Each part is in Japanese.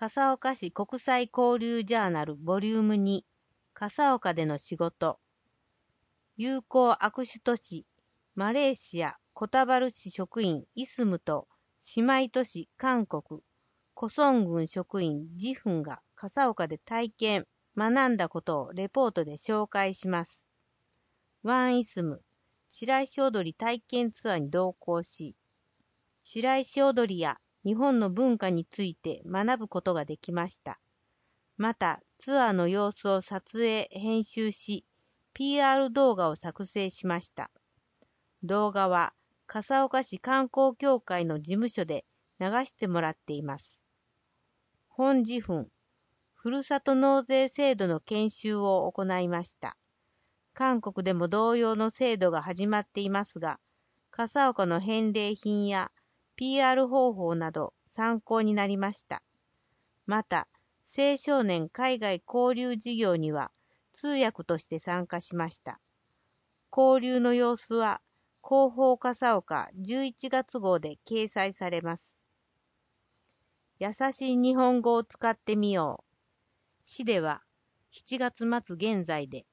笠岡市国際交流ジャーナルボリューム2、笠岡での仕事。友好握手都市、マレーシア、コタバル市職員イスムと、姉妹都市韓国、コソン郡職員ジフンが笠岡で体験、学んだことをレポートで紹介します。ワンイスム、白石踊り体験ツアーに同行し、白石踊りや日本の文化について学ぶことができました。また、ツアーの様子を撮影、編集し、PR 動画を作成しました。動画は、笠岡市観光協会の事務所で流してもらっています。本次分、ふるさと納税制度の研修を行いました。韓国でも同様の制度が始まっていますが、笠岡の返礼品や PR 方法など参考になりました。また、青少年海外交流事業には通訳として参加しました。交流の様子は広報笠岡11月号で掲載されます。優しい日本語を使ってみよう。市では7月末現在で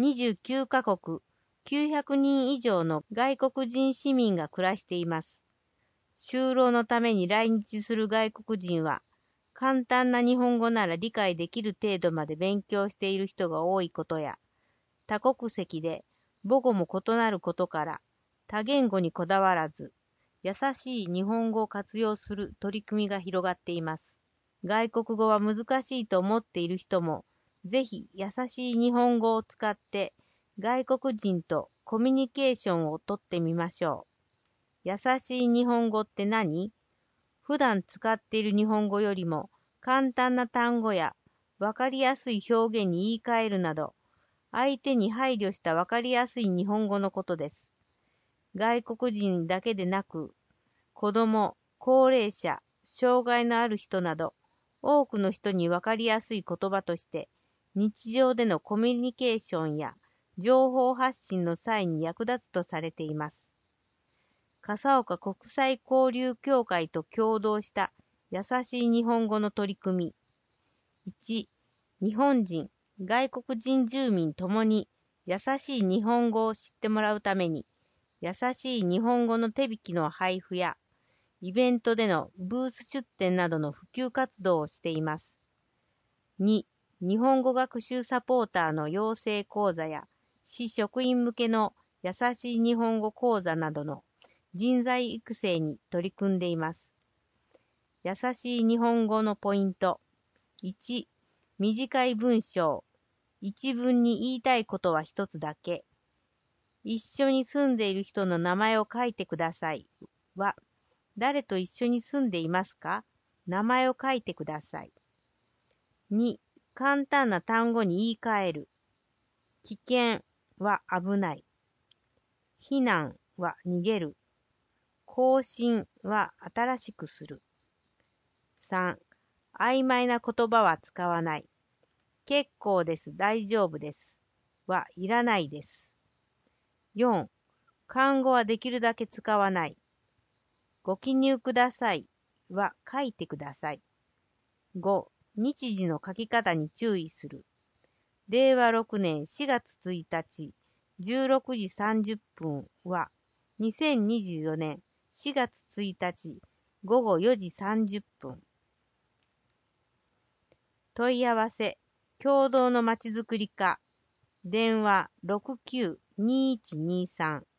29カ国900人以上の外国人市民が暮らしています。就労のために来日する外国人は、簡単な日本語なら理解できる程度まで勉強している人が多いことや、多国籍で母語も異なることから、多言語にこだわらず、優しい日本語を活用する取り組みが広がっています。外国語は難しいと思っている人も、ぜひ優しい日本語を使って外国人とコミュニケーションをとってみましょう。優しい日本語って何？普段使っている日本語よりも簡単な単語やわかりやすい表現に言い換えるなど、相手に配慮したわかりやすい日本語のことです。外国人だけでなく、子供、高齢者、障害のある人など、多くの人にわかりやすい言葉として、日常でのコミュニケーションや情報発信の際に役立つとされています。笠岡国際交流協会と共同した優しい日本語の取り組み。1、日本人、外国人住民ともに優しい日本語を知ってもらうために、優しい日本語の手引きの配布や、イベントでのブース出展などの普及活動をしています。2、日本語学習サポーターの養成講座や、市職員向けの優しい日本語講座などの人材育成に取り組んでいます。優しい日本語のポイント。1、短い文章。一文に言いたいことは一つだけ。一緒に住んでいる人の名前を書いてください。は、誰と一緒に住んでいますか？名前を書いてください。2、簡単な単語に言い換える。危険は危ない。避難は逃げる。更新は新しくする。3、曖昧な言葉は使わない。結構です、大丈夫です。はいらないです。4、漢語はできるだけ使わない。ご記入くださいは書いてください。5、日時の書き方に注意する。令和6年4月1日16時30分は2024年4月1日午後4時30分。問い合わせ、共同のまちづくり課、電話69-2123